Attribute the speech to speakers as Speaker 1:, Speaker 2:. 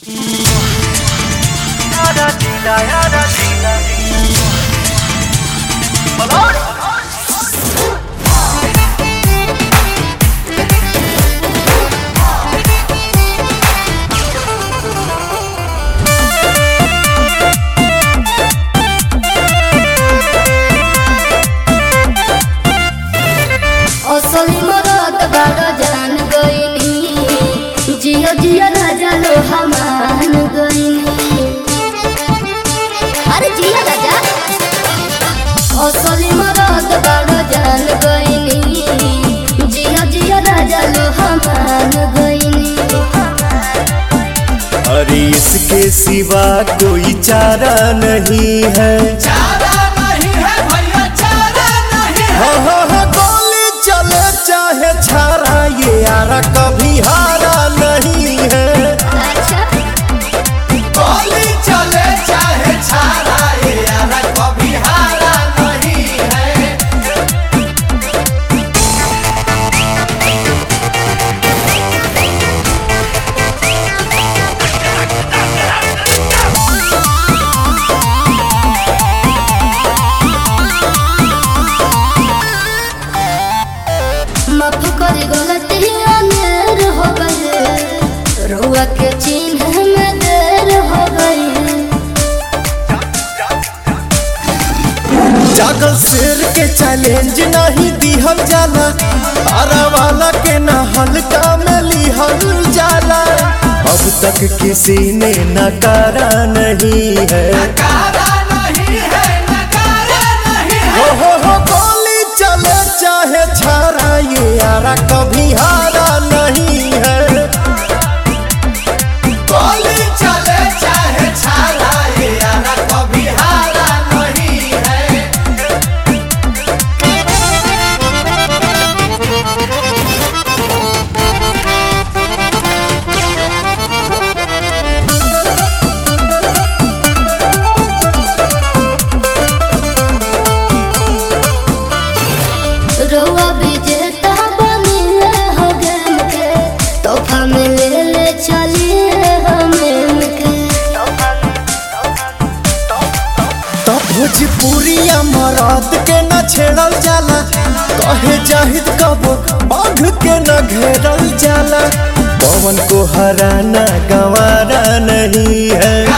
Speaker 1: असली मरद बड़ा जान गईनी जियो जियो राजा लो हमान गईनी। अरे जियो राजा असली मरद बड़ा जान गईनी जियो जियो राजा लो हमान गईनी।
Speaker 2: अरे इसके सिवा कोई चारा नहीं है,
Speaker 3: चारा नहीं है भैया, चारा नहीं है।
Speaker 2: हाँ हाँ हाँ गोली चले चाहे छारा, ये यारा कभी हारा नहीं है।
Speaker 1: अच्छा
Speaker 3: गोली चले चाहे छारा, ये यारा कभी हारा नहीं है।
Speaker 1: माफ करी गलती अनेर हो गई, रुआ के चिन्ह में देर हो गई।
Speaker 2: जागल शेर के चैलेंज नहीं दिहल जाला, तारा वाला के ना हल्का में लिहल जाला। अब तक किसी ने नकारा नहीं है,
Speaker 3: नकारा नहीं है, नकारा नहीं है।
Speaker 2: हो गोली चले चाहे छारा, ये यारा कभी हारा नहीं है।
Speaker 3: गोली चले चाहे छारा, ये यारा कभी हारा नहीं है।
Speaker 1: रुआ विजेता बनिए हो गेम के, तोहफा में ले ले चलिए हमें के।
Speaker 2: तो भोजपुरिया मराद के न छेड़ल जाला, कहे जाहिद कबो बाघ के न घेरल जाला। पवन को हराना गंवारा नहीं है।